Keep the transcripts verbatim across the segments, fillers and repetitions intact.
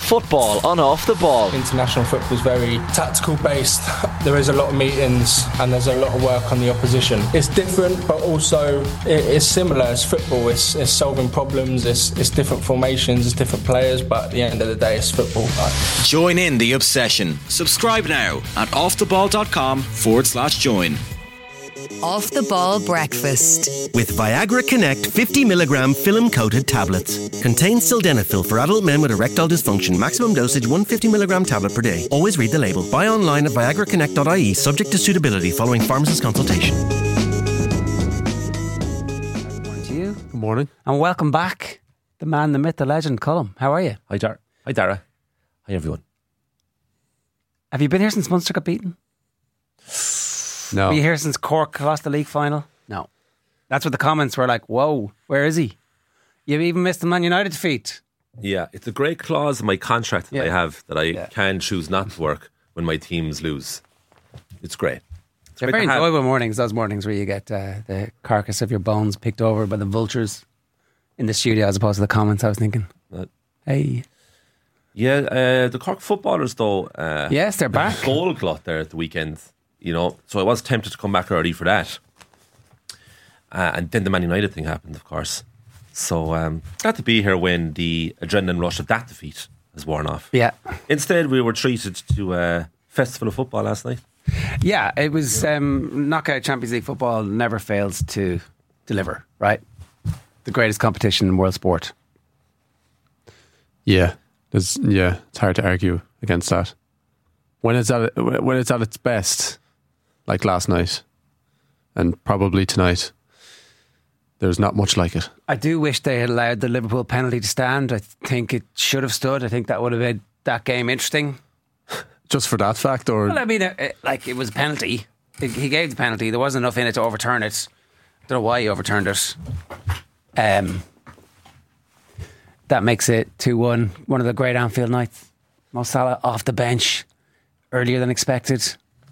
Football on Off the Ball. International football is very tactical based. There is a lot of meetings and there's a lot of work on the opposition. It's different, but also it's similar as football. It's, it's solving problems, it's, it's different formations, it's different players, but at the end of the day it's football. Join in the obsession. Subscribe now at offtheball.com forward slash join. Off the Ball Breakfast with Viagra Connect fifty milligram film coated tablets. Contains sildenafil for adult men with erectile dysfunction. Maximum dosage one hundred fifty milligram tablet per day. Always read the label. Buy online at viagra connect dot I E subject to suitability following pharmacist consultation. Good morning to you. Good morning. And welcome back, the man, the myth, the legend, Colm. How are you? Hi, Dara. Hi, Dara. Hi, everyone. Have you been here since Munster got beaten? No. Were you here since Cork lost the league final? No. That's what the comments were like, whoa, where is he? You've even missed the Man United defeat. Yeah, it's a great clause in my contract that Yeah. I have that I Yeah. can choose not to work when my teams lose. It's great. It's They're great very to have. enjoyable mornings, those mornings where you get uh, the carcass of your bones picked over by the vultures in the studio as opposed to the comments. I was thinking, Uh, hey. Yeah, uh, the Cork footballers, though. Uh, Yes, they're back. Goal glut there at the weekend, you know. So I was tempted to come back early for that. Uh, and then the Man United thing happened, of course. So um, glad to be here when the adrenaline rush of that defeat has worn off. Yeah. Instead, we were treated to a festival of football last night. Yeah, it was um, knockout Champions League football never fails to deliver, right? The greatest competition in world sport. Yeah, there's, yeah, it's hard to argue against that. When it's at when it's at its best, like last night, and probably tonight, there's not much like it. I do wish they had allowed the Liverpool penalty to stand. I think it should have stood. I think that would have made that game interesting. Just for that fact, or Well, I mean, it, it- like it was a penalty. He he gave the penalty. There wasn't enough in it to overturn it. Don't know why he overturned it. Um, that makes it two one. One of the great Anfield nights. Mo Salah off the bench earlier than expected.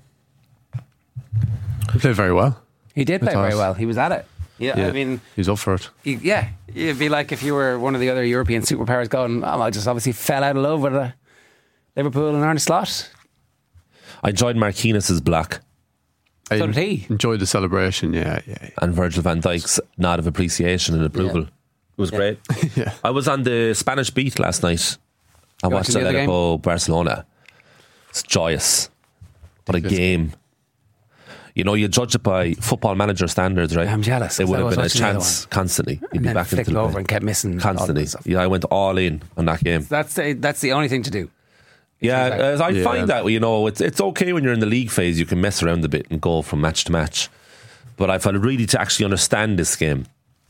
he played very well. He did I play very thought. well. He was at it. Yeah, Yeah, I mean, he's up for it. he, yeah, it'd be like if you were one of the other European superpowers going, oh, I just obviously fell out of love with uh, Liverpool and Arne Slot. I enjoyed Marquinhos' block I So did he. enjoyed the celebration. Yeah, yeah, yeah. and Virgil van Dijk's nod of appreciation and approval. Yeah. It was Yeah. great. Yeah. I was on the Spanish beat last night. I You watched watching the other Atletico Barcelona. It's joyous. What a It's- game. You know, you judge it by football manager standards, right? I'm jealous, It 'cause would I have was been a watching the other chance constantly. You'd And be then back flicked into over the and kept missing all constantly. that stuff. Yeah, I went all in on that game. That's the, that's the only thing to do. Yeah, like- uh, I Yeah. find that, you know, it's it's okay when you're in the league phase, you can mess around a bit and go from match to match. But I felt really to actually understand this game,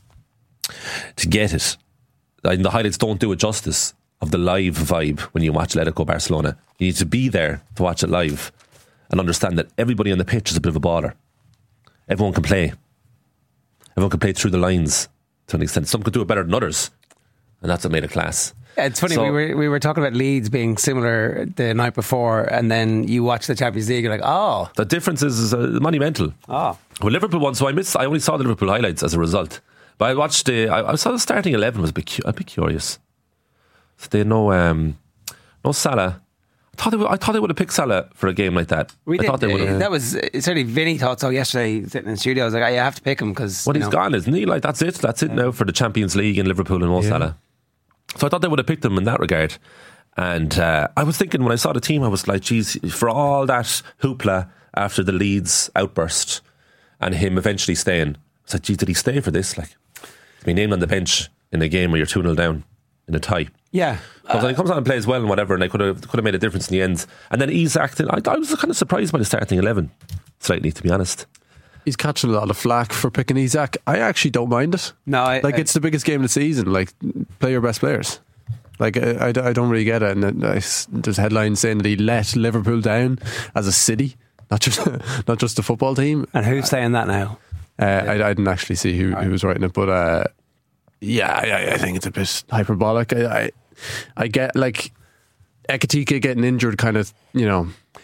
to get it, and the highlights don't do it justice of the live vibe when you watch Atletico Barcelona. You need to be there to watch it live and understand that everybody on the pitch is a bit of a baller. Everyone can play. Everyone can play through the lines to an extent. Some could do it better than others, and that's what made it class. Yeah, it's funny, So- we were we were talking about Leeds being similar the night before, and then you watch the Champions League, you're like, oh, The difference is, is uh, monumental. oh. Well, Liverpool won, so I missed. I only saw the Liverpool highlights as a result. But I watched the. I, I saw the starting eleven. Was a bit. Cu- a bit curious. So they had no um, no Salah. I thought they would, I thought they would have picked Salah for a game like that. We I did. thought they would uh, have. that was uh, certainly Vinny thought so yesterday sitting in the studio. I was like, oh, you have to pick him because. Well, he's gone, isn't he? Like that's it. That's it now for the Champions League in Liverpool and Mo Yeah. Salah. So I thought they would have picked him in that regard. And uh, I was thinking when I saw the team, I was like, geez, for all that hoopla after the Leeds outburst and him eventually staying, I was like, geez, did he stay for this? Like, to be named on the bench in a game where you're two nil down in a tie. Yeah. But when he comes on and plays well and whatever, and they could have could have made a difference in the end. And then Isak, I, I was kind of surprised by the starting eleven, slightly, to be honest. He's catching a lot of flack for picking Isak. I actually don't mind it. No, I, Like I- it's the biggest game of the season. Like play your best players. Like I, I, I don't really get it. And then I, there's headlines saying that he let Liverpool down as a city, not just not just the football team. and who's saying that now? Uh, I, I didn't actually see who, who was writing it, but uh, yeah, I, I think it's a bit hyperbolic. I, I, I get like Ekitike getting injured, kind of, you know.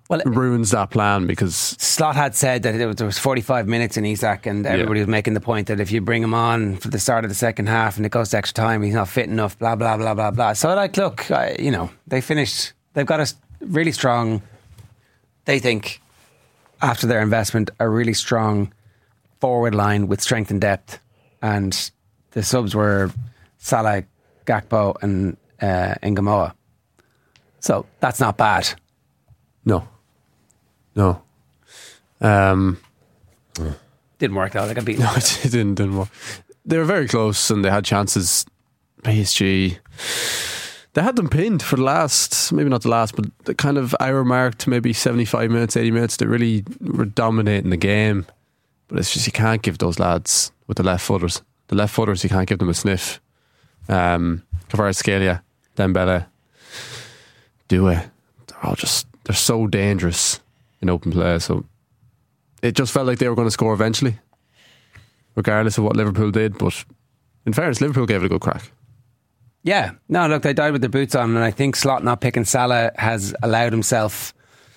Well, ruins that plan because Slot had said that there was, there was forty-five minutes in Isak, and everybody Yeah. was making the point that if you bring him on for the start of the second half and it goes to extra time, he's not fit enough, blah, blah, blah, blah, blah. So, like, look, I, you know, they finished, they've got a s- really strong, they think, after their investment, a really strong forward line with strength and depth. And the subs were Salah, Gakpo, and uh, Ngamoa. So, that's not bad. no, no. Um, Didn't work out. They got beaten. no, it didn't, didn't work. They were very close and they had chances. P S G, they had them pinned for the last, maybe not the last, but the kind of hour mark to maybe seventy-five minutes, eighty minutes. They really were dominating the game. But it's just, you can't give those lads with the left footers. The left footers, you can't give them a sniff. Um, Kvaratskhelia, Dembele, Due, they're all just, they're so dangerous in open play. So it just felt like they were going to score eventually, regardless of what Liverpool did. But in fairness, Liverpool gave it a good crack. Yeah, no, look, they died with their boots on, and I think Slot not picking Salah has allowed himself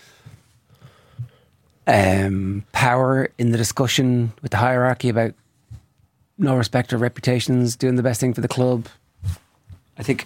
um, power in the discussion with the hierarchy about no respect or reputations, doing the best thing for the club. I think,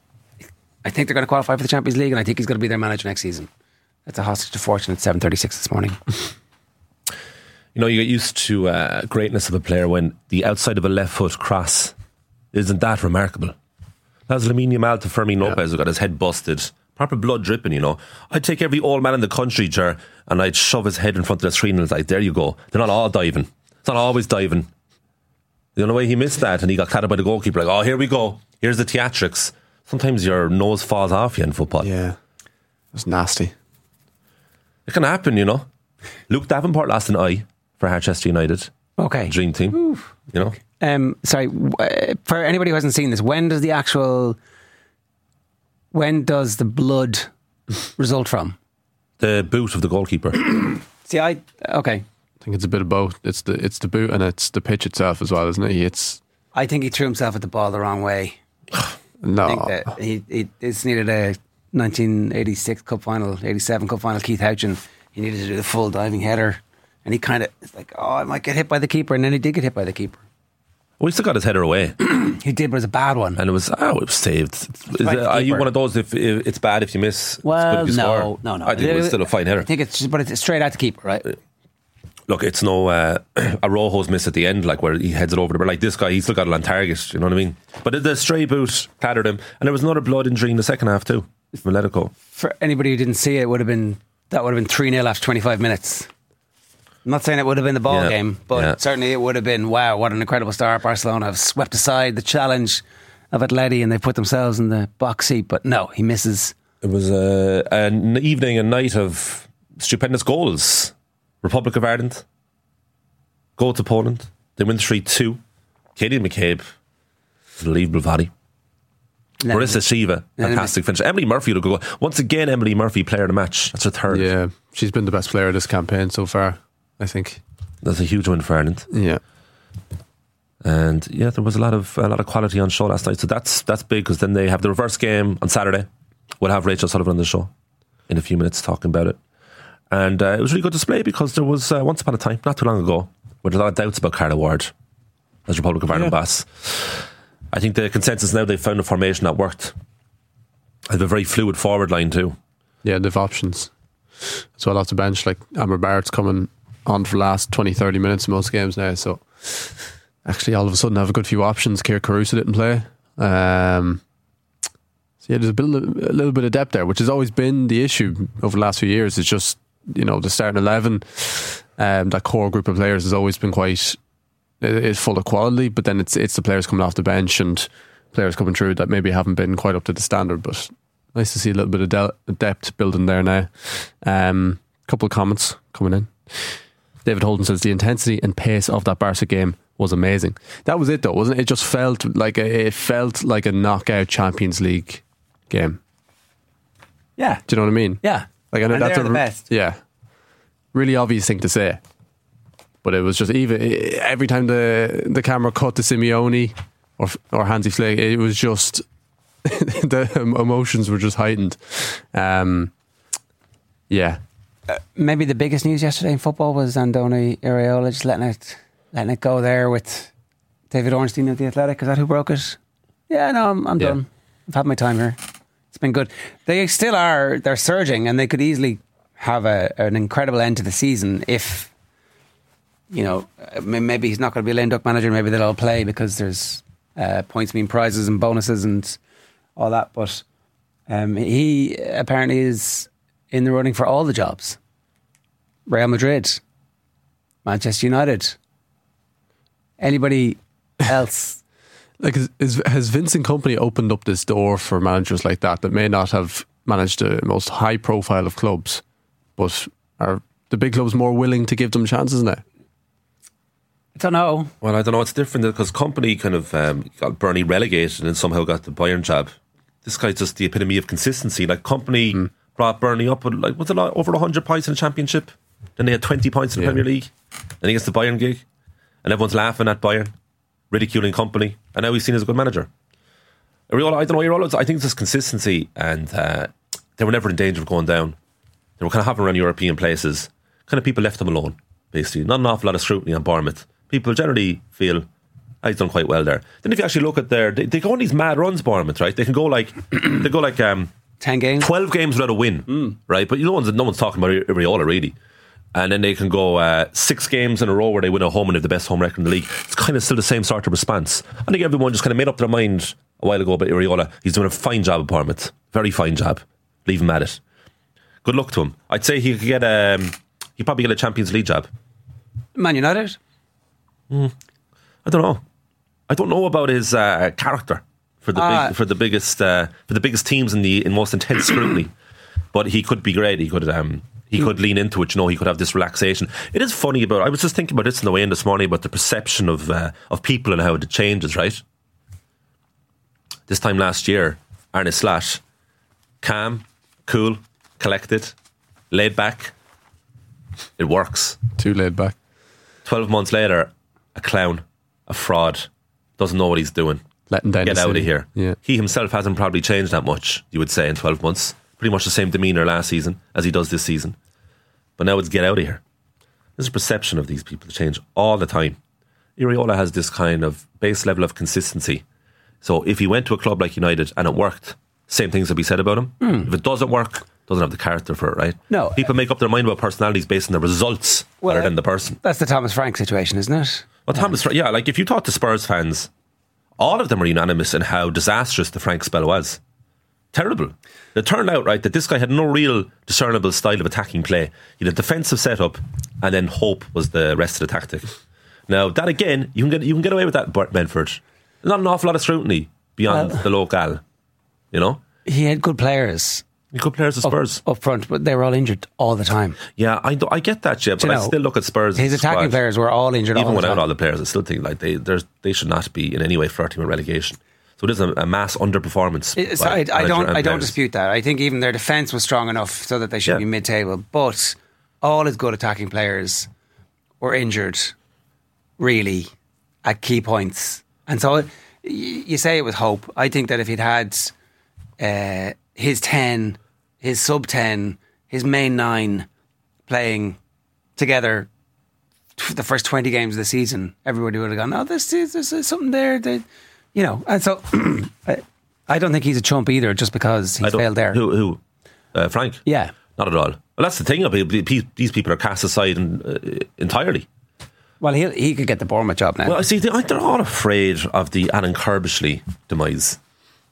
I think they're going to qualify for the Champions League, and I think he's going to be their manager next season. That's a hostage to fortune at seven thirty-six this morning. You know, you get used to uh, greatness of a player when the outside of a left foot cross isn't that remarkable. That's Lamine Yamal to Fermin Lopez, who got his head busted, proper blood dripping, you know. I'd take every old man in the country, Ger, and I'd shove his head in front of the screen and it's like, there you go. They're not all diving. It's not always diving. The only way he missed that and he got clattered by the goalkeeper, like, oh, here we go. Here's the theatrics. Sometimes your nose falls off you in football. Yeah, it was nasty. It can happen, you know. Luke Davenport lost an eye for Harchester United. Okay. Dream team. Oof. You know. Um, sorry, w- uh, for anybody who hasn't seen this, when does the actual, when does the blood result from? The boot of the goalkeeper. See, I, okay. I think it's a bit of both. It's the it's the boot and it's the pitch itself as well, isn't it? It's I think he threw himself at the ball the wrong way. no. I think that he, he it's needed a nineteen eighty-six cup final, eighty-seven cup final, Keith Houchin. He needed to do the full diving header. And he kind of, it's like, oh, I might get hit by the keeper. And then he did get hit by the keeper. Well, he still got his header away. He did, but it was a bad one. And it was, oh, it was saved. Is Right, it, are you keeper. one of those, if, if it's bad if you miss, it's Well, good if you no, score? no, no. I think it was still a fine header. I think it's just, but it's straight at the keeper, right? Look, it's no uh, a Rojo's miss at the end, like where he heads it over the bar. Like this guy, he's still got it on target, you know what I mean? But the stray boot clattered him. And there was another blood injury in the second half too. From Atletico. For anybody who didn't see it, it would have been, that would have been three nil after twenty-five minutes. I'm not saying it would have been the ball Yeah, game, but yeah. certainly it would have been, wow, what an incredible start. Barcelona have swept aside the challenge of Atleti and they put themselves in the box seat. But no, he misses. It was uh, an evening and night of stupendous goals. Republic of Ireland go to Poland. They win three two. Katie McCabe, unbelievable volley. Marissa Shiva, fantastic finish. Emily Murphy will go. Once again, Emily Murphy, player of the match. That's her third. Yeah, she's been the best player of this campaign so far, I think. That's a huge win for Ireland. Yeah. And yeah, there was a lot of a lot of quality on show last night. So that's that's big because then they have the reverse game on Saturday. We'll have Rachel Sullivan on the show in a few minutes talking about it. And uh, it was a really good display because there was uh, once upon a time, not too long ago, with a lot of doubts about Carla Ward as Republic of Ireland Yeah. boss. I think the consensus now, they've found a formation that worked. They have a very fluid forward line too. Yeah, they've options as well off the bench. Like Amber Barrett's coming on for the last twenty, thirty minutes in most games now. So actually, all of a sudden, have a good few options. Keir Caruso didn't play. Um, so yeah, there's a, bit, a little bit of depth there, which has always been the issue over the last few years. It's just, you know, the starting eleven, um, that core group of players has always been quite is full of quality, but then it's it's the players coming off the bench and players coming through that maybe haven't been quite up to the standard. But nice to see a little bit of de- depth building there now. Um, couple of comments coming in. David Holden says the intensity and pace of that Barca game was amazing. That was it, though, wasn't it? It just felt like a, it felt like a knockout Champions League game. Yeah. Do you know what I mean? Yeah. Like I know And that's they're a the best. Yeah, really obvious thing to say. But it was just even every time the the camera cut to Simeone or or Hansi Flick, it was just the emotions were just heightened. Um, yeah, uh, maybe the biggest news yesterday in football was Andoni Iraola just letting it letting it go there with David Ornstein of The Athletic. Is that who broke it? Yeah, no, I'm, I'm Yeah. done. I've had my time here. It's been good. They still are, they're surging, and they could easily have a, an incredible end to the season if, you know, maybe he's not going to be a lame duck manager, maybe they'll all play because there's uh, points mean prizes and bonuses and all that. But um, he apparently is in the running for all the jobs. Real Madrid, Manchester United, anybody else. Like, is, is, has Vincent Kompany opened up this door for managers like that that may not have managed the most high profile of clubs, but are the big clubs more willing to give them chances now? I don't know. Well, I don't know. It's different because Company kind of um, got Burnley relegated and then somehow got the Bayern job. This guy's just the epitome of consistency. Like, Company mm. brought Burnley up with, like, what's a lot, over one hundred points in the Championship. Then they had twenty points in the yeah. Premier League. And he gets the Bayern gig. And everyone's laughing at Bayern, ridiculing Company. And now he's seen as a good manager. Iraola, I don't know, Iraola, I think it's just consistency, and uh, they were never in danger of going down. They were kind of hopping around European places. Kind of people left them alone, basically. Not an awful lot of scrutiny on Bournemouth. People generally feel, oh, he's done quite well there. Then if you actually look at their, they, they go on these mad runs, Bournemouth, right? They can go like, they go like um, ten games, twelve games without a win, mm. right? But no one's no one's talking about Iraola really. And then they can go uh, six games in a row where they win at home and have the best home record in the league. It's kind of still the same sort of response. I think everyone just kind of made up their mind a while ago about Iraola. He's doing a fine job at Bournemouth, very fine job. Leave him at it. Good luck to him. I'd say he could get um, he'd probably get a Champions League job. Man United. Mm. I don't know. I don't know about his uh, character for the uh, big, for the biggest uh, for the biggest teams in the in most intense scrutiny. But he could be great. He could um, he could lean into it. You know, he could have this relaxation. It is funny about. I was just thinking about this on the way in this morning about the perception of uh, of people and how it changes. Right. This time last year, Arne Slot, calm, cool, collected, laid back. It works. Too laid back. Twelve months later, a clown, a fraud, doesn't know what he's doing. Letting down Get the out city. of here. Yeah. He himself hasn't probably changed that much, you would say, in twelve months. Pretty much the same demeanour last season as he does this season. But now it's get out of here. There's a perception of these people change all the time. Iraola has this kind of base level of consistency. So if he went to a club like United and it worked, same things would be said about him. Mm. If it doesn't work, doesn't have the character for it, right? No. People make up their mind about personalities based on the results well, rather than the person. That's the Thomas Frank situation, isn't it? Well, Thomas, yeah, like if you talk to Spurs fans, all of them are unanimous in how disastrous the Frank spell was. Terrible. It turned out, right, that this guy had no real discernible style of attacking play. He had a defensive setup, and then hope was the rest of the tactic. Now, that again, you can get you can get away with that at Medford. Not an awful lot of scrutiny beyond well, the local, you know? He had good players. Good players at Spurs. Up, up front, but they were all injured all the time. Yeah, I, do, I get that, yeah, but you I know, still look at Spurs. His attacking squad. players were all injured Even all the without time. all the players, I still think like they they should not be in any way flirting with relegation. So it is a, a mass underperformance. It's, I, I don't I don't dispute that. I think even their defence was strong enough so that they should yeah. be mid-table. But all his good attacking players were injured, really, at key points. And so you say it with hope. I think that if he'd had uh, his ten, his sub ten, his main nine playing together the first twenty games of the season, everybody would have gone, oh, this is, this is something there. They, you know, and so I, I don't think he's a chump either just because he's failed there. Who? who? Uh, Frank? Yeah. Not at all. Well, that's the thing. These people are cast aside in, uh, entirely. Well, he he could get the Bournemouth job now. Well, I see, they, they're all afraid of the Alan Curbishley demise.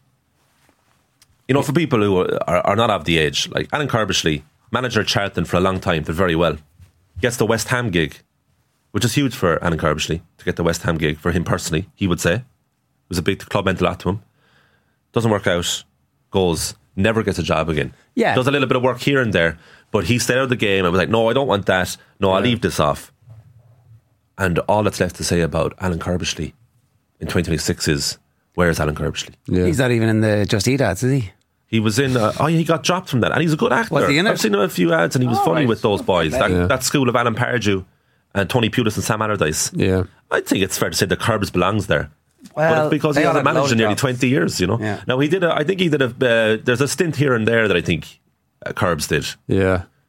You know, for people who are, are not of the age, like Alan Curbishley, manager at Charlton for a long time, did very well. Gets the West Ham gig, which is huge for Alan Curbishley to get the West Ham gig for him personally, he would say. It was a big club, meant a lot to him. Doesn't work out, goes, never gets a job again. Yeah. Does a little bit of work here and there, but he stayed out of the game and was like, no, I don't want that. No, I'll yeah. leave this off. And all that's left to say about Alan Curbishley in twenty twenty-six is, where's Alan Curbishley? Yeah. He's not even in the Just Eat ads, is he? He was in, uh, oh yeah, he got dropped from that. And he's a good actor. Was he in it? I've seen him in a few ads and he was oh, funny right. with those boys. That, yeah. that school of Alan Pardew and Tony Pulis and Sam Allardyce. Yeah. I think it's fair to say that Curbs belongs there. Well, but it's because he hasn't managed in nearly twenty years, you know. Yeah. Now he did. A, I think he did a. Uh, there's a stint here and there that I think uh, Curbs did. Yeah.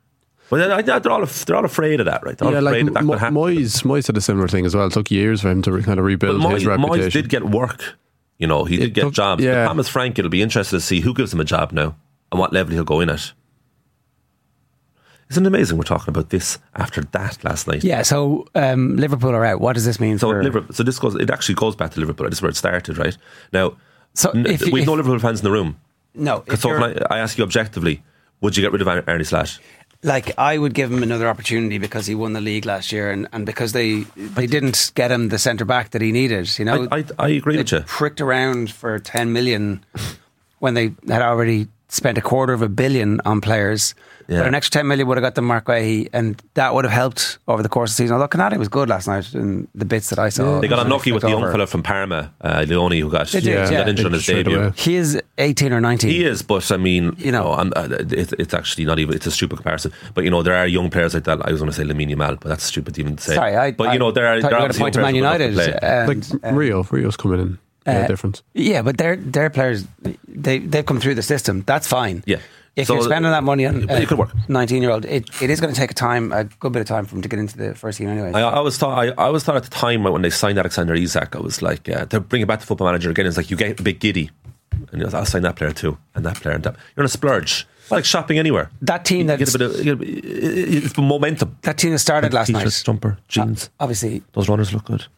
Well, I, I, they're all they're all afraid of that, right? They're all yeah, afraid like that, that Mo- could happen. Moyes, Moyes did a similar thing as well. It took years for him to re- kind of rebuild But his Moyes, reputation. Moyes did get work. You know, he did It get took- jobs. yeah. But Thomas Frank, it'll be interesting to see who gives him a job now and what level he'll go in at. Isn't it amazing we're talking about this after that last night? Yeah, so um, Liverpool are out. What does this mean So for Liverpool, so this goes. It actually goes back to Liverpool. This is where it started, right? Now, So n- if you- we've if- no Liverpool fans in the room. No, if So you're- can I, I ask you objectively, would you get rid of Ar- Arnie Slash? like I would give him another opportunity because he won the league last year, and, and because they they didn't get him the centre back that he needed. You know, I, I, I agree they with you. pricked around for ten million when they had already spent a quarter of a billion on players. Yeah. But an extra ten million would have got them Mark Guehi, and that would have helped over the course of the season. Although Canati was good last night in the bits that I saw. They got It was unlucky with the over. young fella from Parma, uh, Leone, who got, They did, he yeah. got injured on his Straight debut. away. He is eighteen or nineteen. He is, but I mean, You you know. know, I'm, uh, it, it's actually not even. It's a stupid comparison. But you know, there are young players like that. I was going to say Lamine Yamal, but that's stupid to even say. Sorry, I. But you know, there are. I thought there you are got a point to obviously Man young players United. who can play. like and, um, Rio, Rio's coming in. Yeah, Uh, different. Yeah, but their their players they they've come through the system. That's fine. Yeah. If So, you're spending that money on it could work. nineteen year old, it, it is going to take a time, a good bit of time for him to get into the first team anyway. I, I always thought. I, I always thought at the time when they signed Alexander Isak, I was like, uh, to bring it back to Football Manager again. It's like you get a bit giddy, and you know, I'll sign that player too, and that player, and that. You're on a splurge. It's like shopping anywhere. That team You that get a bit of. You get a bit, it- it's momentum. that team that started last T-shirts, night, jumper, jeans. uh, obviously Those runners look good.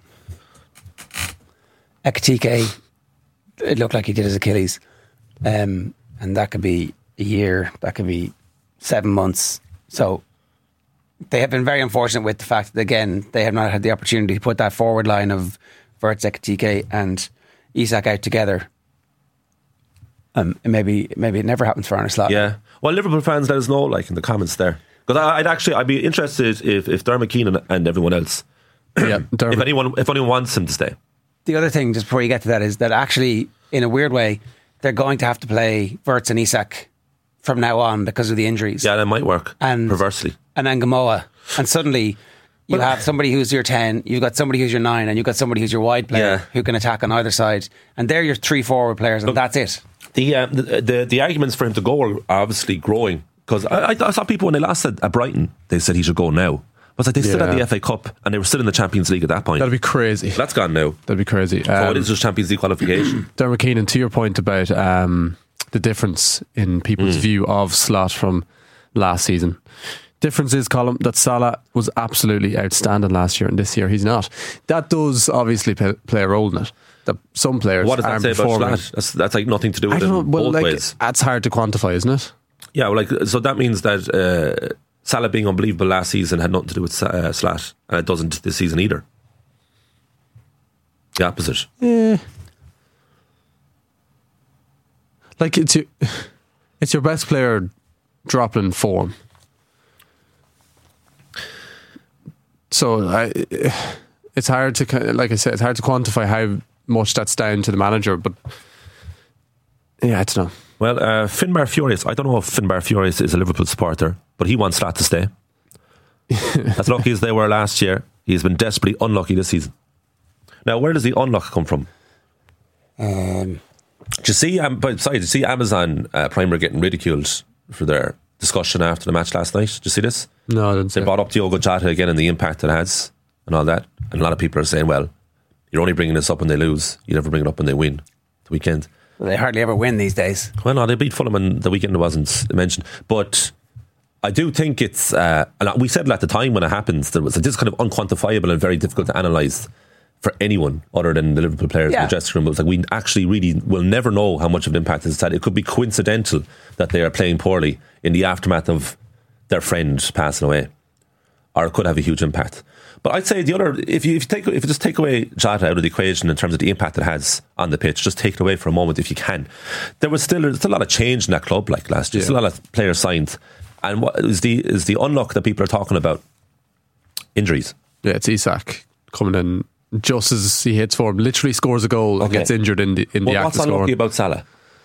Ekitike, it looked like he did his Achilles, um, and that could be a year, that could be seven months. So they have been very unfortunate with the fact that again they have not had the opportunity to put that forward line of Verts, Ekitike, and Isak out together. Um, and maybe maybe it never happens for Arne Slot. Yeah. Well, Liverpool fans, let us know, like in the comments there, because I'd actually I'd be interested if if Dermot Keenan and everyone else, Yeah, if Dermot. anyone if anyone wants him to stay. The other thing, just before you get to that, is that actually, in a weird way, they're going to have to play Verts and Isak from now on because of the injuries. Yeah, that might work. And perversely. and Angamoa, and suddenly you Well- have somebody who's your ten, you've got somebody who's your nine, and you've got somebody who's your wide player Yeah. who can attack on either side, and they're your three forward players, and Look, that's it. The, uh, the the the arguments for him to go are obviously growing, because I, I, I saw people when they last said at Brighton, they said he should go now. But like they still had Yeah. the F A Cup and they were still in the Champions League at that point. That'd be crazy. That's gone now. That'd be crazy. So Um, it is just Champions League qualification. Dermot Keenan, to your point about um, the difference in people's Mm. view of Slot from last season. Difference is, Colin, that Salah was absolutely outstanding last year, and this year he's not. That does obviously play, play a role in it. That some players What does that aren't say about performing. Slot? That's, that's like nothing to do I with don't it know. Well, both like, ways. that's hard to quantify, isn't it? Yeah, well, like so that means that uh, Salah being unbelievable last season had nothing to do with uh, Slat, and it doesn't this season either. The opposite. Yeah. Like it's your, it's your best player dropping form. So I, it's hard to kind of- like I said, it's hard to quantify how much that's down to the manager. But yeah, I don't know. Well, uh, Finbar Furious. I don't know if Finbar Furious is a Liverpool supporter, but he wants Slat to stay. As lucky as they were last year, he's been desperately unlucky this season. Now, where does the unluck come from? Um, Do you see? Um, but sorry, did you see Amazon uh, Prime were getting ridiculed for their discussion after the match last night? Did you see this? No, I didn't They say. brought up Diogo Jota again and the impact it has and all that. And a lot of people are saying, well, you're only bringing this up when they lose. You never bring it up when they win the weekend. they hardly ever win these days. Well, no, they beat Fulham and the weekend wasn't mentioned. But I do think it's, uh, and we said it at the time when it happens, that it was just kind of unquantifiable and very difficult to analyse for anyone other than the Liverpool players Yeah. in the dressing room. It was like we actually really will never know how much of an impact it's had. It could be coincidental that they are playing poorly in the aftermath of their friend passing away, or it could have a huge impact. But I'd say the other, if you if you take if you just take away Jota out of the equation in terms of the impact it has on the pitch, just take it away for a moment if you can. There was still there's still a lot of change in that club like last year. Yeah. Still a lot of players signed, and what is the is the unluck that people are talking about? Injuries. Yeah, it's Isak coming in just as he hits form, literally scores a goal and Okay. gets injured in the in the Well, act what's of unlucky scoring. about Salah?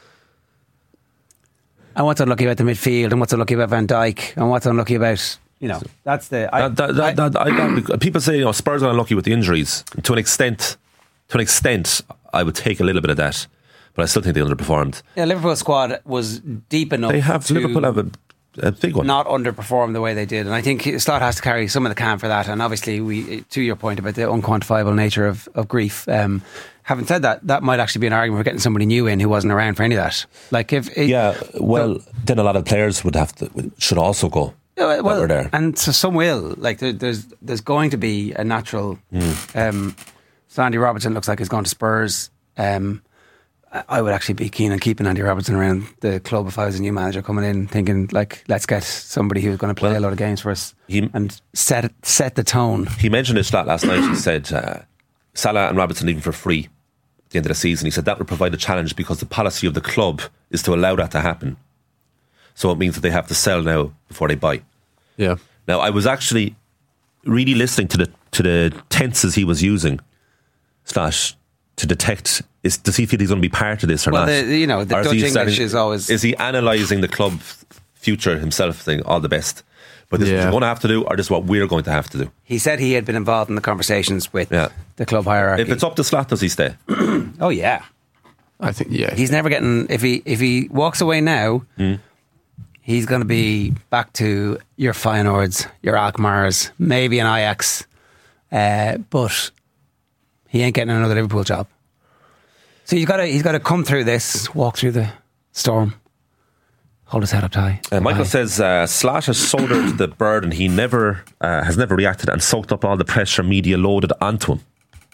And what's unlucky about the midfield, and what's unlucky about Van Dijk, and what's unlucky about, you know, that's the. I, That, that, that, that, I, that, people say, you know, Spurs are unlucky with the injuries. To an extent, to an extent, I would take a little bit of that, but I still think they underperformed. yeah, Liverpool squad was deep enough. They have to, Liverpool have a a big one. not underperform the way they did. And I think Slot has to carry some of the can for that. And obviously, we to your point about the unquantifiable nature of, of grief. Um, having said that, that might actually be an argument for getting somebody new in who wasn't around for any of that. Like if it, yeah, well, then a lot of players would have to should also go. Uh, well, were there. and so some will. Like there, there's there's going to be a natural. Mm. Um, so Andy Robertson looks like he's going to Spurs. Um, I would actually be keen on keeping Andy Robertson around the club if I was a new manager coming in, thinking like, let's get somebody who's going to play well, a lot of games for us he, and set set the tone. He mentioned it last night. He said uh, Salah and Robertson leaving for free at the end of the season. He said that would provide a challenge because the policy of the club is to allow that to happen. So it means that they have to sell now before they buy. Yeah. Now I was actually really listening to the to the tenses he was using, slash to detect is does he feel he's going to be part of this or well, not? The, you know, the or Dutch is English starting, is always. Is he analysing the club future himself? Saying all the best, but this yeah. is what you're going to have to do, or this is what we're going to have to do. He said he had been involved in the conversations with yeah. the club hierarchy. If it's up to Slot, does he stay? Oh yeah, I think yeah. He's never getting if he if he walks away now. Mm. He's going to be back to your Feyenoords, your Alkmaars, maybe an Ajax, uh, but he ain't getting another Liverpool job. So he's got to he's got to come through this, walk through the storm, hold his head up high. Uh, Michael high. says uh, Slot has shouldered the burden. He never uh, has never reacted and soaked up all the pressure media loaded onto him.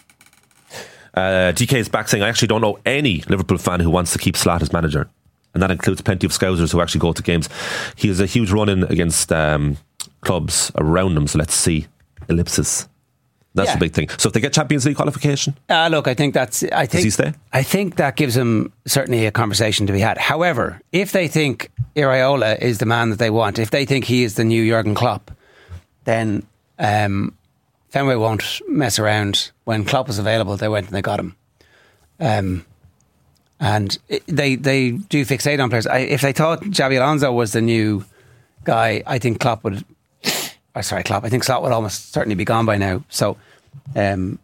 Uh, D K is back saying, I actually don't know any Liverpool fan who wants to keep Slot as manager. And that includes plenty of Scousers who actually go to games. He has a huge run-in against um, clubs around him. So let's see. Ellipsis. That's yeah. the big thing. So if they get Champions League qualification, uh, look, I think that's. I think, does he stay? I think that gives him certainly a conversation to be had. However, if they think Iraola is the man that they want, if they think he is the new Jurgen Klopp, then um, Fenway won't mess around. When Klopp was available, they went and they got him. Um, and it, they they do fixate on players. I, if they thought Xabi Alonso was the new guy, I think Klopp would. Oh, sorry, Klopp. I think Slot would almost certainly be gone by now. So, um,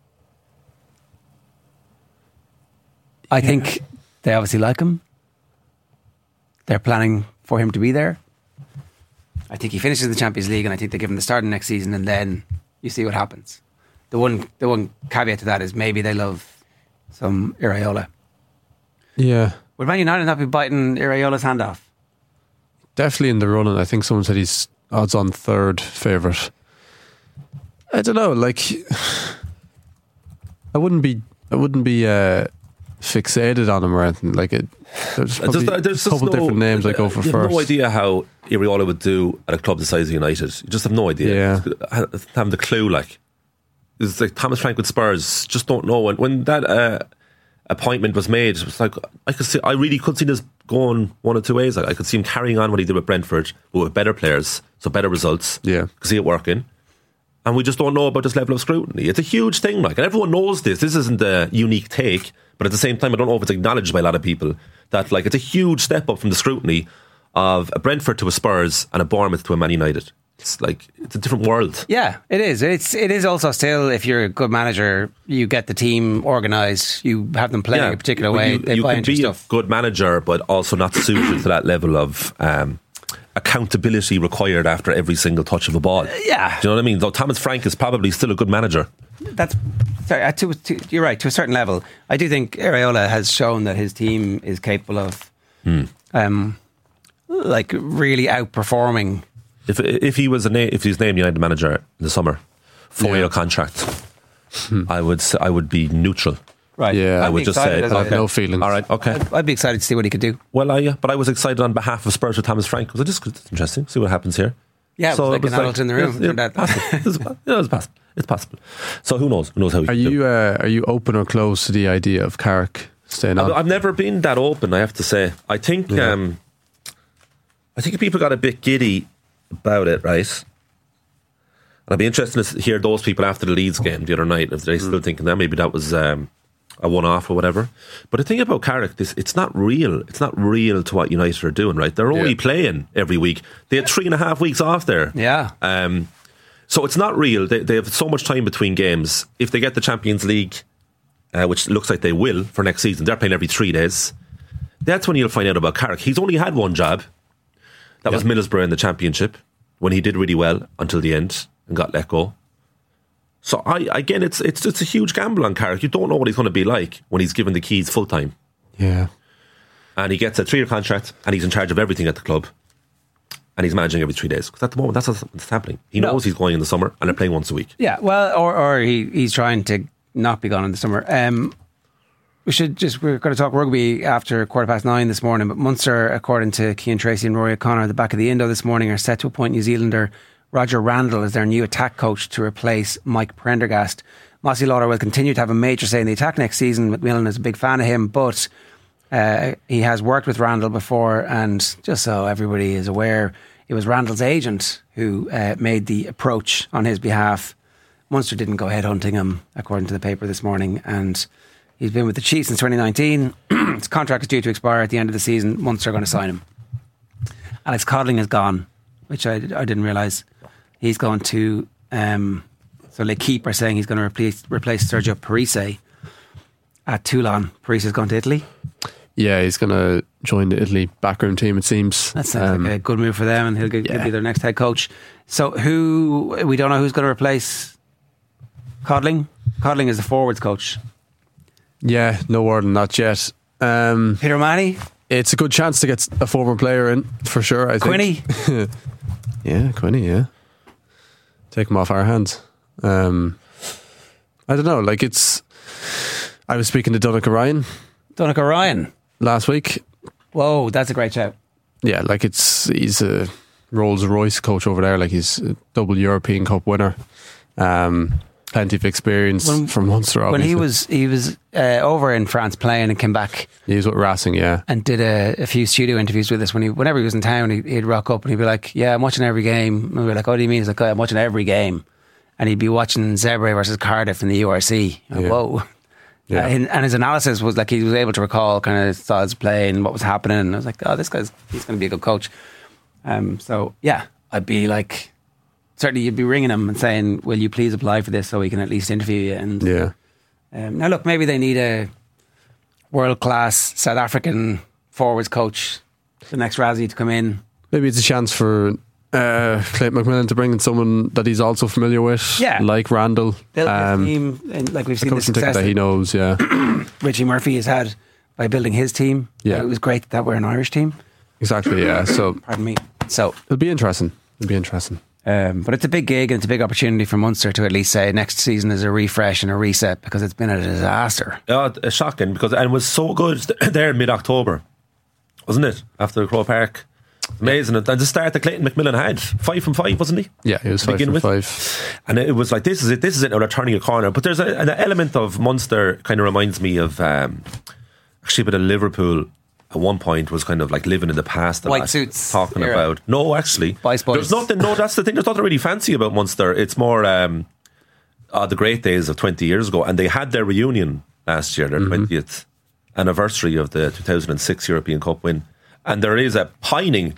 I yeah. think they obviously like him. They're planning for him to be there. I think he finishes the Champions League, and I think they give him the start of next season, and then you see what happens. The one, the one caveat to that is maybe they love some Iraola. Yeah. Would Man United not be biting Iraola's hand off? Definitely in the running. I think someone said he's odds on third favourite. I don't know, like I wouldn't be I wouldn't be uh, fixated on him or anything. Like it there's, there's, there's a couple no, different names I go for you first. have no idea how Iraola would do at a club the size of United. You just have no idea. Yeah. Having the clue, like it's like Thomas Frank with Spurs, just don't know. When when that uh, appointment was made, it was like I could see I really could see this going one or two ways. Like I could see him carrying on what he did with Brentford, but with better players, so better results. Yeah, could see it working, and we just don't know about this level of scrutiny. It's a huge thing, like, and everyone knows this. This isn't a unique take, but at the same time, I don't know if it's acknowledged by a lot of people that like it's a huge step up from the scrutiny of a Brentford to a Spurs and a Bournemouth to a Man United. It's like it's a different world. Yeah, it is. It's it is also still, if you're a good manager, you get the team organised, you have them playing yeah, a particular way. You, they you buy can into be stuff. a good manager, but also not suited to that level of um, accountability required after every single touch of a ball. Uh, yeah, do you know what I mean? Though Thomas Frank is probably still a good manager. That's sorry. To, to, you're right, to a certain level. I do think Iraola has shown that his team is capable of, hmm. um, like really outperforming. If if he was a na- if he's named United manager in the summer, four year yeah. contract, hmm. I would say, I would be neutral. Right. Yeah. I I'd would just say I have no feelings. All right. Okay. I'd, I'd be excited to see what he could do. Well, I, yeah, but I was excited on behalf of Spurs with Thomas Frank. Was it just it's interesting? See what happens here. Yeah, so it was like it was an adult like, in the room. Yeah, yeah, possible. It's, it's possible. It's possible. So who knows? Who knows how? Are you uh, are you open or close to the idea of Carrick staying on? I've, I've never been that open. I have to say. I think. Yeah. Um, I think people got a bit giddy about it, right? And I'd be interested to hear those people after the Leeds game the other night, if they're mm. still thinking that maybe that was um, a one-off or whatever. But the thing about Carrick, this it's not real. It's not real to what United are doing, right? They're only yeah. playing every week. They had three and a half weeks off there. Yeah. Um, so it's not real. They, they have so much time between games. If they get the Champions League, uh, which looks like they will for next season, they're playing every three days. That's when you'll find out about Carrick. He's only had one job. That Yeah. was Middlesbrough in the Championship when he did really well until the end and got let go. So I again, it's it's it's a huge gamble on Carrick. You don't know what he's going to be like when he's given the keys full time. Yeah. And he gets a three-year contract, and he's in charge of everything at the club, and he's managing every three days. Because at the moment, that's what's happening. He No. knows he's going in the summer, and they're playing once a week. Yeah, well, or or he, he's trying to not be gone in the summer. Um, we should just, we're going to talk rugby after quarter past nine this morning, but Munster, according to Cian Tracy and Rory O'Connor at the back of the Indo this morning, are set to appoint New Zealander Roger Randall as their new attack coach to replace Mike Prendergast. Mossy Lauder will continue to have a major say in the attack next season. McMillan is a big fan of him, but uh, he has worked with Randall before, and just so everybody is aware, it was Randall's agent who uh, made the approach on his behalf. Munster didn't go headhunting him, according to the paper this morning, and he's been with the Chiefs since twenty nineteen. His contract is due to expire at the end of the season. Munster are going to sign him. Alex Codling is gone, which I, I didn't realise. He's gone to... Um, so L'Equipe are saying he's going to replace, replace Sergio Parise at Toulon. Parise has gone to Italy. Yeah, he's going to join the Italy backroom team, it seems. That sounds Um, like a good move for them, and he'll, get, he'll yeah. be their next head coach. So who... We don't know who's going to replace Codling. Codling is the forwards coach. Yeah, no word on that yet. Um, Peter O'Mahony? it's a good chance to get a former player in, for sure, I think. Quinny? Yeah, Quinny, yeah. Take him off our hands. Um, I don't know, like it's... I was speaking to Donnacha Ryan Donnacha Ryan? last week. Whoa, that's a great shout. Yeah, like it's... He's a Rolls Royce coach over there, like he's a double European Cup winner. Um, plenty of experience When- from Munster, obviously. When he was he was uh, over in France playing and came back He was with Racing, yeah. and did a, a few studio interviews with us. When he, whenever he was in town, he, he'd rock up and he'd be like, "Yeah, I'm watching every game." And we'd be like, "What do you mean?" He's like, "I'm watching every game." And he'd be watching Zebre versus Cardiff in the U R C. Like, Yeah. whoa. Yeah. Uh, and and his analysis was like he was able to recall kind of styles of play and what was happening. And I was like, "Oh, this guy's he's going to be a good coach." Um, so yeah, I'd be like, certainly you'd be ringing him and saying, "Will you please apply for this so we can at least interview you?" And Yeah. um, now look, maybe they need a world class South African forwards coach, the next Razzie to come in. Maybe it's a chance for uh, Clayton McMillan to bring in someone that he's also familiar with, Yeah. like Randall. Build Um, his team, and like we've a seen the coaching ticket success that he that knows, yeah. Richie Murphy has had by building his team. Yeah. Uh, it was great that we're an Irish team. Exactly, yeah. So Pardon me. So, it'll be interesting. It'll be interesting. um, but it's a big gig and it's a big opportunity for Munster to at least say next season is a refresh and a reset, because it's been a disaster. Yeah, it's shocking because and it was so good there in mid-October, wasn't it? After Crow Park, amazing. And the start that Clayton McMillan had five from five, wasn't he? Yeah, he was To five begin for with. five. And it was like, this is it. This is it. Now they're turning a corner. But there's a, an element of Munster kind of reminds me of um, actually a bit of Liverpool. At one point was kind of like living in the past. a White lot, suits talking era. about no, actually, Vice boys. there's nothing. No, that's the thing. There's nothing really fancy about Munster. It's more um, uh, the great days of twenty years ago, and they had their reunion last year, their twentieth anniversary of the two thousand six European Cup win, and there is a pining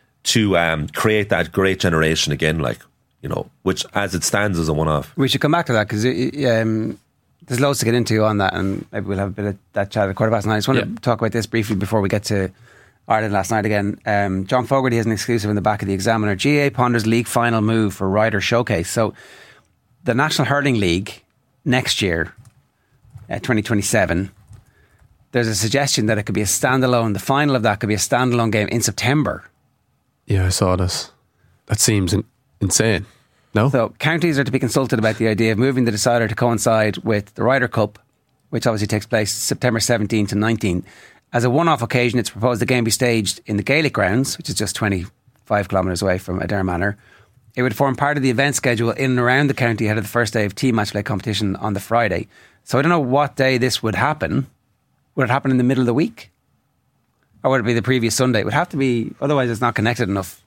to um, create that great generation again, like, you know, which as it stands is a one-off. We should come back to that because um, there's loads to get into on that, and maybe we'll have a bit of that chat at quarter past nine. I just want Yeah. to talk about this briefly before we get to Ireland last night again. Um, John Fogarty has an exclusive in the back of the Examiner. G A A ponders league final move for Ryder Showcase. So the National Hurling League next year, uh, twenty twenty-seven, there's a suggestion that it could be a standalone, the final of that could be a standalone game in September. Yeah, I saw this. That seems in- insane. No? So counties are to be consulted about the idea of moving the decider to coincide with the Ryder Cup, which obviously takes place September seventeenth to nineteenth. As a one-off occasion, it's proposed the game be staged in the Gaelic grounds, which is just twenty-five kilometres away from Adair Manor. It would form part of the event schedule in and around the county ahead of the first day of team match play competition on the Friday. So I don't know what day this would happen. Would it happen in the middle of the week? Or would it be the previous Sunday? It would have to be, otherwise it's not connected enough.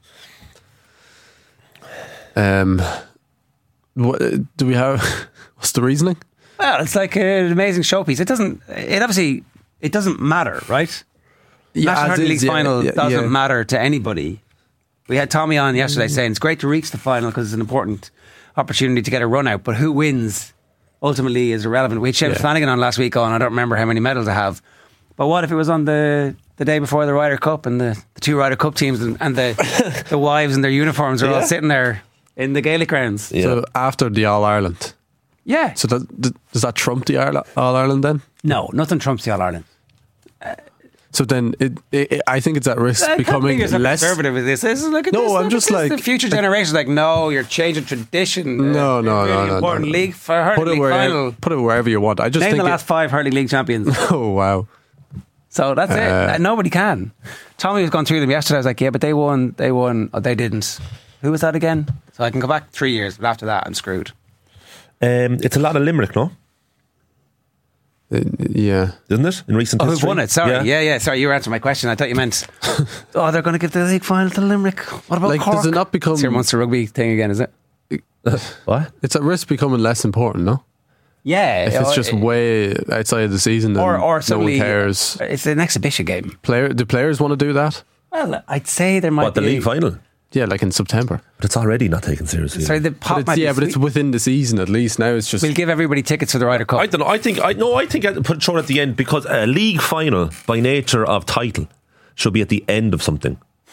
Um, what, do we have... What's the reasoning? Well, it's like an amazing showpiece. It doesn't, it obviously, it doesn't matter, right? Yeah, National as Hurling is, League yeah, final yeah, doesn't yeah. matter to anybody. We had Tommy on yesterday saying it's great to reach the final because it's an important opportunity to get a run out, but who wins ultimately is irrelevant. We had Seamus Yeah. Flanagan on last week on, I don't remember how many medals I have, but what if it was on the the day before the Ryder Cup, and the, the two Ryder Cup teams and, and the the wives in their uniforms are Yeah. all sitting there in the Gaelic grounds. Yeah. So after the All Ireland, Yeah. so does, does that trump the All Ireland then? No, nothing trumps the All Ireland. So then it, it, it, I think it's at risk I can't becoming think you're so less. conservative with this. This is like No, this, I'm look just at this. like- the future generations. Like, no, you're changing tradition. No, Uh, no, really no, no, important no. league for hurling Put it league wherever, final. put it wherever you want. I just Name think the it- last five hurling league champions. oh wow. So that's it. Uh, Uh, Nobody can. Tommy was going through them yesterday. I was like, yeah, but they won. They won. Oh, they didn't. Who was that again? So I can go back three years, but after that, I'm screwed. Um, it's a lot of Limerick, no? Uh, yeah. Isn't it? In recent Oh, who've history? won it? Sorry. Yeah. yeah, Sorry, you were answering my question. I thought you meant, oh, they're going to give the league final to Limerick. What about Like, Cork? does it not become- It's your Munster rugby thing again, is it? What? It's at risk becoming less important, no? Yeah. If it's just way outside of the season, then or, or no one suddenly, cares. it's an exhibition game. Player, do players want to do that? Well, I'd say there might What, the be. league final? Yeah, like in September. But it's already not taken seriously. Sorry, the But pop it's, might yeah, be but it's sweet. within the season at least. Now it's just We'll give everybody tickets for the Ryder Cup. I don't know. I think I no. I think I'd put throw it at the end because a league final, by nature of title, should be at the end of something.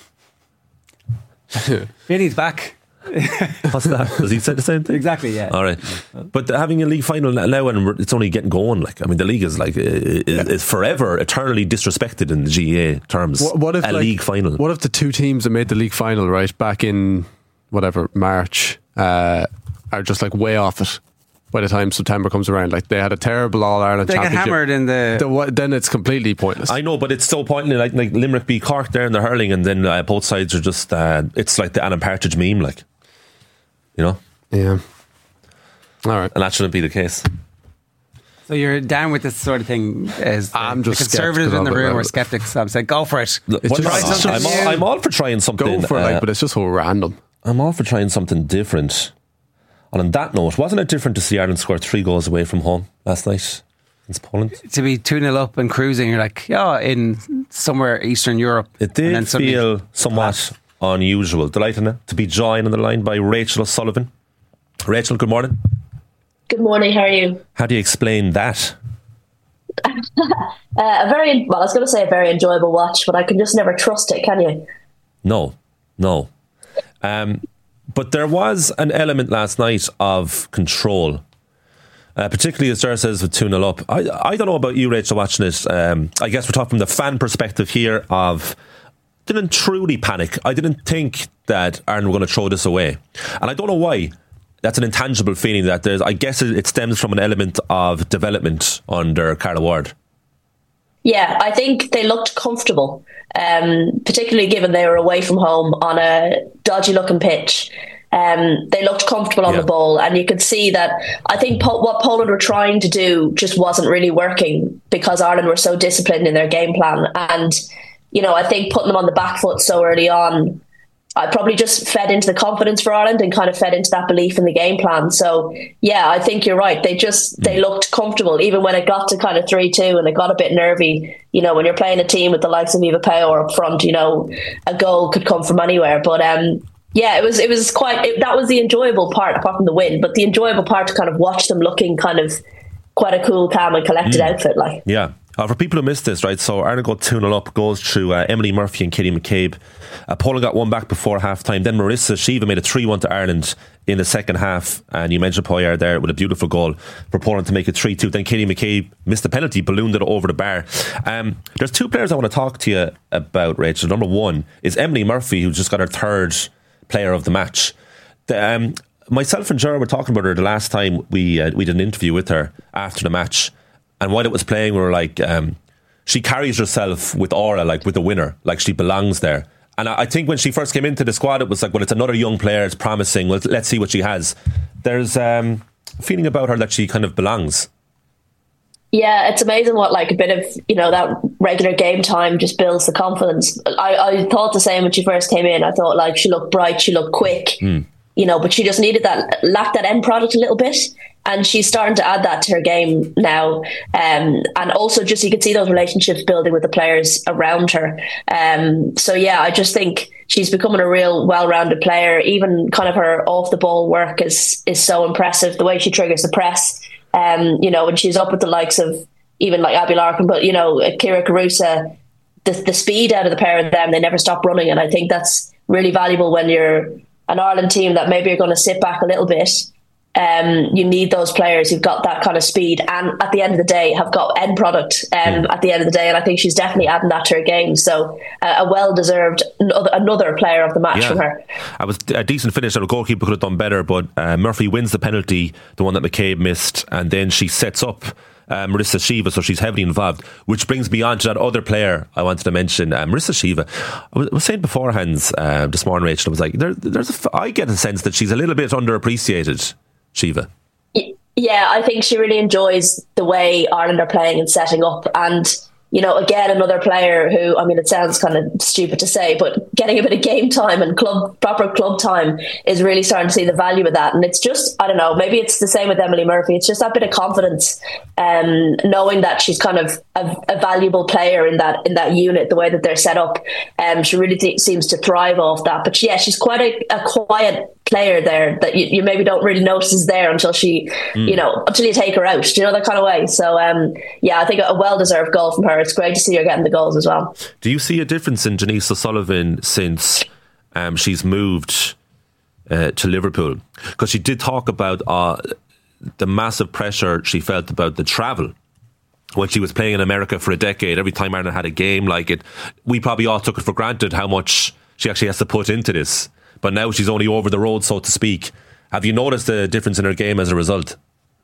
Vinny's back. What's that? Does he say the same thing? Exactly, yeah. All right, but having a league final now and we're- it's only getting going. Like, I mean, the league is like is, is forever, eternally disrespected in the G A A terms. What, what if a like, league final? What if the two teams that made the league final, right, back in whatever March, uh, are just like way off it by the time September comes around? Like they had a terrible All Ireland They get championship. hammered in the. The what- then it's completely pointless. I know, but it's so pointless. Like, like Limerick beat Cork there in the hurling, and then uh, both sides are just. Uh, it's like the Alan Partridge meme, like, you know, yeah. All right. and that shouldn't be the case. So you're down with this sort of thing as the, I'm just the conservatives sceptical in the of it, room right? are skeptics. I'm saying go for it. Look, It's what- just- I'm, something all, new. I'm all for trying something. Go for it, uh, like, but it's just so random. I'm all for trying something different. And on that note, wasn't it different to see Ireland score three goals away from home last night against Poland? To be two nil up and cruising, you're like, yeah, in somewhere Eastern Europe. It And did then suddenly- feel somewhat unusual. Delighted to be joined on the line by Rachel O'Sullivan. Rachel, good morning. Good morning, how are you? How do you explain that? Uh, a very, well, I was going to say a very enjoyable watch, but I can just never trust it, can you? No, no. Um, but there was an element last night of control, uh, particularly as Ger says with two nil up. I, I don't know about you, Rachel, watching it. Um, I guess we're talking from the fan perspective here of didn't truly panic. I didn't think that Ireland were going to throw this away. And I don't know why. That's an intangible feeling that there's, I guess it, it stems from an element of development under Carla Ward. Yeah, I think they looked comfortable, um, particularly given they were away from home on a dodgy-looking pitch. Um, they looked comfortable on Yeah. the ball, and you could see that I think po- what Poland were trying to do just wasn't really working because Ireland were so disciplined in their game plan. And, you know, I think putting them on the back foot so early on, I probably just fed into the confidence for Ireland and kind of fed into that belief in the game plan. So, yeah, I think you're right. They just, they looked comfortable, even when it got to kind of three two and it got a bit nervy. You know, when you're playing a team with the likes of Eva Power up front, you know, a goal could come from anywhere. But, um, yeah, it was it was quite, it, that was the enjoyable part, apart from the win. But the enjoyable part to kind of watch them looking kind of quite a cool, calm and collected Mm. outfit, like. Yeah. Uh, for people who missed this, right, so Ireland got two nil up, goes through uh, Emily Murphy and Katie McCabe. Uh, Poland got one back before half time. Then Marissa Shiva made a three one to Ireland in the second half. And you mentioned Poyar there with a beautiful goal for Poland to make it three two. Then Katie McCabe missed a penalty, ballooned it over the bar. Um, there's two players I want to talk to you about, Rachel. Number one is Emily Murphy, who just got her third player of the match. The, um, myself and Ger were talking about her the last time we uh, we did an interview with her after the match. And while it was playing, we were like, um, she carries herself with aura, like with the winner, like she belongs there. And I, I think when she first came into the squad, it was like, well, it's another young player, it's promising, well, let's see what she has. There's um, a feeling about her that she kind of belongs. Yeah, it's amazing what like a bit of, you know, that regular game time just builds the confidence. I, I thought the same when she first came in. I thought like she looked bright, she looked quick, Mm. you know, but she just needed that, lacked that end product a little bit. And she's starting to add that to her game now. Um, and also just you can see those relationships building with the players around her. Um, so, yeah, I just think she's becoming a real well-rounded player. Even kind of her off-the-ball work is is so impressive. The way she triggers the press, um, you know, when she's up with the likes of even like Abby Larkin, but, you know, Kira Carusa, the, the speed out of the pair of them. They never stop running, and I think that's really valuable when you're an Ireland team that maybe you're going to sit back a little bit. Um, you need those players who've got that kind of speed, and at the end of the day have got end product um, mm. at the end of the day, and I think she's definitely adding that to her game. So uh, a well-deserved another, another player of the match yeah. from her. I was a decent finish. The goalkeeper could have done better, but uh, Murphy wins the penalty, the one that McCabe missed, and then she sets up uh, Marissa Shiva, so she's heavily involved, which brings me on to that other player I wanted to mention, uh, Marissa Shiva. I was, I was saying beforehand uh, this morning, Rachel, I was like, there, there's a, I get a sense that she's a little bit underappreciated, Shiva. Yeah, I think she really enjoys the way Ireland are playing and setting up. And, you know, again, another player who, I mean, it sounds kind of stupid to say, but getting a bit of game time and club proper club time is really starting to see the value of that. And it's just, I don't know, maybe it's the same with Emily Murphy. It's just that bit of confidence, um, knowing that she's kind of a, a valuable player in that in that unit, the way that they're set up. Um, she really th- seems to thrive off that. But yeah, she's quite a, a quiet player there that you, you maybe don't really notice is there until she, mm. you know, until you take her out, do you know, that kind of way. So um, yeah, I think a well-deserved goal from her. It's great to see her getting the goals as well. Do you see a difference in Denise O'Sullivan since um, she's moved uh, to Liverpool? Because she did talk about uh, the massive pressure she felt about the travel when she was playing in America for a decade. Every time Ireland had a game like it, we probably all took it for granted how much she actually has to put into this. But now she's only over the road, so to speak. Have you noticed a difference in her game as a result?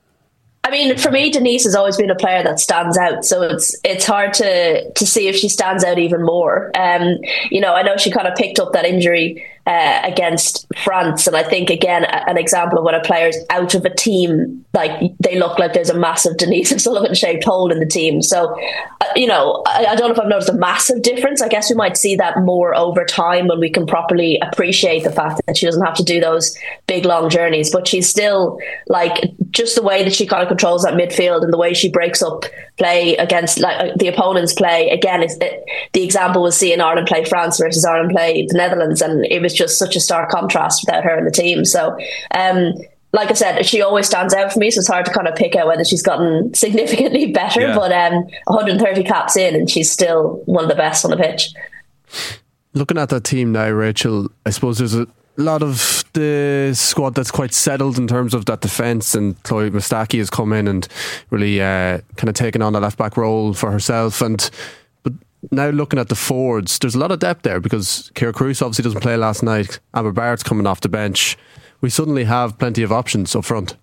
I mean, for me, Denise has always been a player that stands out. So it's it's hard to to see if she stands out even more. Um, you know, I know she kind of picked up that injury uh, against France. And I think, again, a, an example of when a player's out of a team, like they look like there's a massive Denise O'Sullivan shaped hole in the team. So, uh, you know, I, I don't know if I've noticed a massive difference. I guess we might see that more over time when we can properly appreciate the fact that she doesn't have to do those big, long journeys. But she's still, like, just the way that she kind of controls that midfield and the way she breaks up play against like the opponent's play. Again, it's, it, the example was seeing Ireland play France versus Ireland play the Netherlands, and it was just such a stark contrast without her in the team. So, um, like I said, she always stands out for me, so it's hard to kind of pick out whether she's gotten significantly better, yeah. but um, one hundred thirty caps in and she's still one of the best on the pitch. Looking at that team now, Rachel, I suppose there's a lot of the squad that's quite settled in terms of that defence, and Chloe Mustaki has come in and really uh, kind of taken on the left back role for herself. And but now looking at the forwards, there's a lot of depth there because Ciara Cruz obviously doesn't play last night. Amber Barrett's coming off the bench. We suddenly have plenty of options up front.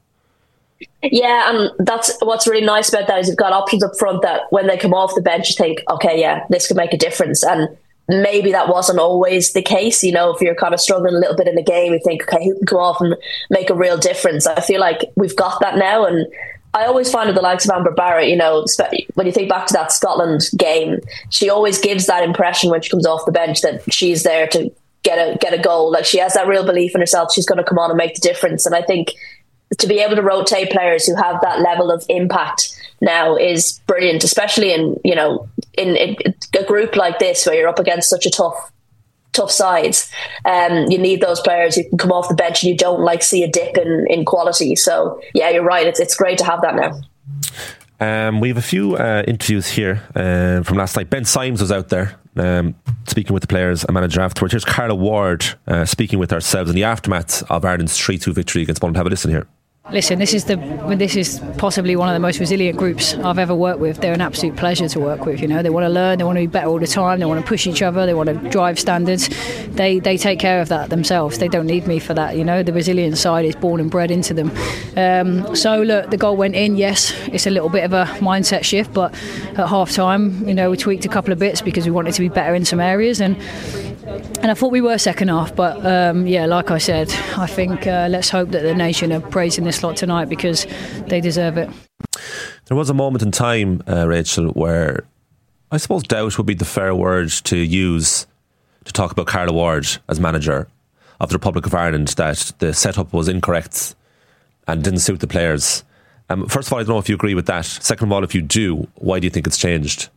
Yeah, and that's what's really nice about that is you've got options up front that when they come off the bench you think, okay, yeah, this could make a difference. And maybe that wasn't always the case. You know, if you're kind of struggling a little bit in the game, you think, okay, who can go off and make a real difference? I feel like we've got that now. And I always find with the likes of Amber Barrett, you know, when you think back to that Scotland game, she always gives that impression when she comes off the bench that she's there to get a get a goal. Like, she has that real belief in herself. She's going to come on and make the difference. And I think to be able to rotate players who have that level of impact now is brilliant, especially in, you know, in, in a group like this where you're up against such a tough tough sides. Um, you need those players who can come off the bench and you don't like see a dip in, in quality. So yeah, you're right. It's it's great to have that now. Um, we have a few uh, interviews here uh, from last night. Ben Symes was out there um, speaking with the players and manager afterwards. Here's Carla Ward uh, speaking with ourselves in the aftermath of Ireland's three two victory against Poland. Have a listen here. Listen, this is the this is possibly one of the most resilient groups I've ever worked with. They're an absolute pleasure to work with. You know, they want to learn, they want to be better all the time, they want to push each other, they want to drive standards. They they take care of that themselves. They don't need me for that. You know, the resilient side is born and bred into them. Um, so look, the goal went in. Yes, it's a little bit of a mindset shift, but at half time, you know, we tweaked a couple of bits because we wanted to be better in some areas, and. And I thought we were second half, but um, yeah, like I said, I think uh, let's hope that the nation are praising this lot tonight because they deserve it. There was a moment in time, uh, Rachel, where I suppose doubt would be the fair word to use to talk about Carla Ward as manager of the Republic of Ireland, that the setup was incorrect and didn't suit the players. Um, first of all, I don't know if you agree with that. Second of all, if you do, why do you think it's changed?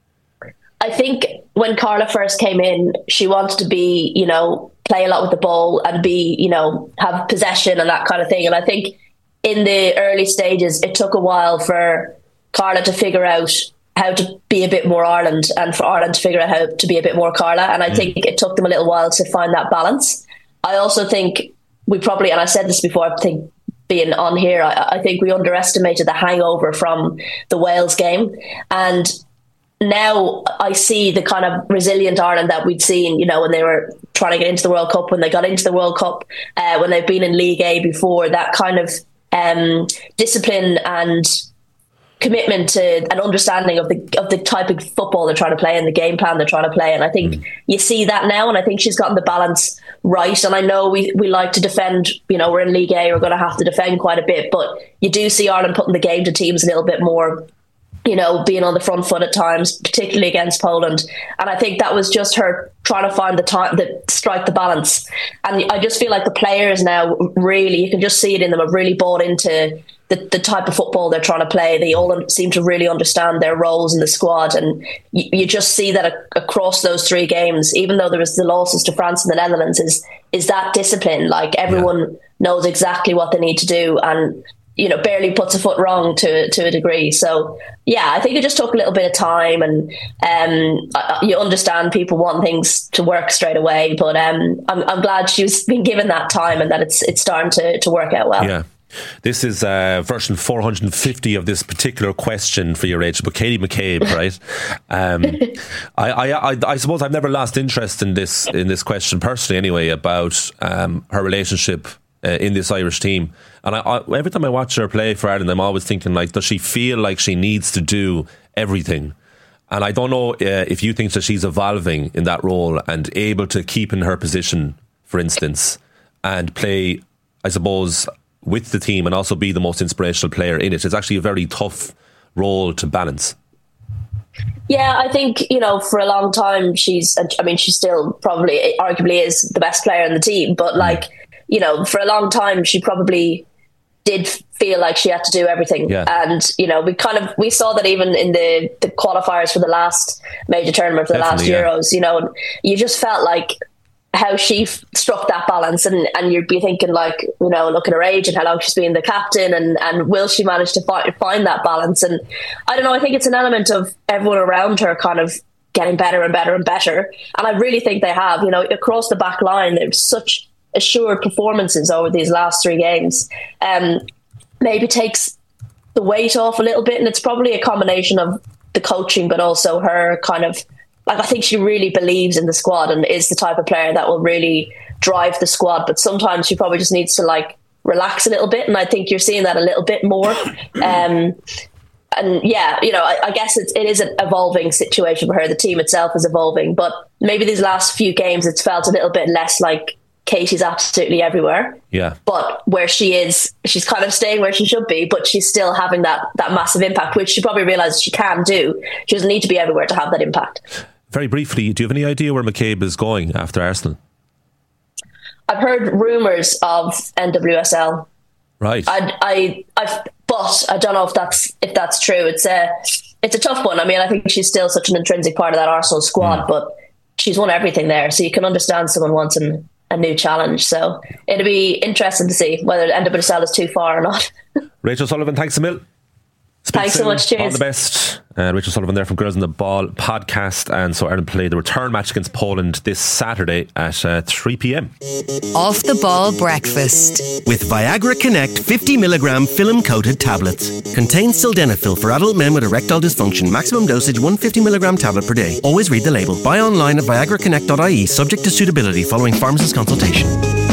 I think when Carla first came in, she wanted to be, you know, play a lot with the ball and be, you know, have possession and that kind of thing. And I think in the early stages, it took a while for Carla to figure out how to be a bit more Ireland and for Ireland to figure out how to be a bit more Carla. And I mm. think it took them a little while to find that balance. I also think we probably, and I said this before, I think being on here, I, I think we underestimated the hangover from the Wales game. And now I see the kind of resilient Ireland that we'd seen, you know, when they were trying to get into the World Cup, when they got into the World Cup, uh, when they've been in League A before, that kind of um, discipline and commitment to an understanding of the of the type of football they're trying to play and the game plan they're trying to play. And I think mm. you see that now, and I think she's gotten the balance right. And I know we, we like to defend, you know, we're in League A, we're going to have to defend quite a bit, but you do see Ireland putting the game to teams a little bit more, you know, being on the front foot at times, particularly against Poland. And I think that was just her trying to find the time, the strike the balance. And I just feel like the players now really, you can just see it in them, have really bought into the, the type of football they're trying to play. They all seem to really understand their roles in the squad. And you, you just see that a, across those three games, even though there was the losses to France and the Netherlands, is is that discipline. Like everyone yeah. knows exactly what they need to do and, you know, barely puts a foot wrong to to a degree. So, yeah, I think it just took a little bit of time, and um, you understand people want things to work straight away. But um, I'm I'm glad she's been given that time and that it's it's starting to, to work out well. Yeah. This is uh, version four hundred fifty of this particular question for your age, but Katie McCabe, right? Um, I, I, I, I suppose I've never lost interest in this in this question personally, anyway, about um, her relationship uh, in this Irish team. And I, I, every time I watch her play for Ireland, I'm always thinking, like, does she feel like she needs to do everything? And I don't know uh, if you think that she's evolving in that role and able to keep in her position, for instance, and play, I suppose, with the team and also be the most inspirational player in it. It's actually a very tough role to balance. Yeah, I think, you know, for a long time, she's, I mean, she still probably, arguably is the best player in the team. But like, mm. you know, for a long time, she probably did feel like she had to do everything. Yeah. And, you know, we kind of, we saw that even in the, the qualifiers for the last major tournament, for the Definitely, last Euros, yeah. you know, and you just felt like how she f- struck that balance, and, and you'd be thinking, like, you know, look at her age and how long she's been the captain, and, and will she manage to fi- find that balance? And I don't know, I think it's an element of everyone around her kind of getting better and better and better. And I really think they have, you know, across the back line, there's such assured performances over these last three games. Um, maybe takes the weight off a little bit, and it's probably a combination of the coaching, but also her kind of, like, I think she really believes in the squad and is the type of player that will really drive the squad. But sometimes she probably just needs to, like, relax a little bit. And I think you're seeing that a little bit more. Um, and yeah, you know, I, I guess it's, it is an evolving situation for her. The team itself is evolving. But maybe these last few games, it's felt a little bit less like Katie's absolutely everywhere. Yeah. But where she is, she's kind of staying where she should be, but she's still having that, that massive impact, which she probably realises she can do. She doesn't need to be everywhere to have that impact. Very briefly, do you have any idea where McCabe is going after Arsenal? I've heard rumours of N W S L. Right. I, I, I've, but I don't know if that's if that's true. It's a, it's a tough one. I mean, I think she's still such an intrinsic part of that Arsenal squad, mm. but she's won everything there, so you can understand someone wanting a new challenge. So it'll be interesting to see whether N W S L is too far or not. Rachel Sullivan, thanks a mil. Speak Thanks soon. so much. Cheers. All the best. Uh, Rachel Sullivan there from Girls on the Ball podcast. And so Ireland play the return match against Poland this Saturday at uh, three p.m. Off the Ball breakfast with Viagra Connect fifty milligram film coated tablets. Contains sildenafil for adult men with erectile dysfunction. Maximum dosage one hundred fifty milligram tablet per day. Always read the label. Buy online at viagra connect dot I E, subject to suitability following pharmacist consultation.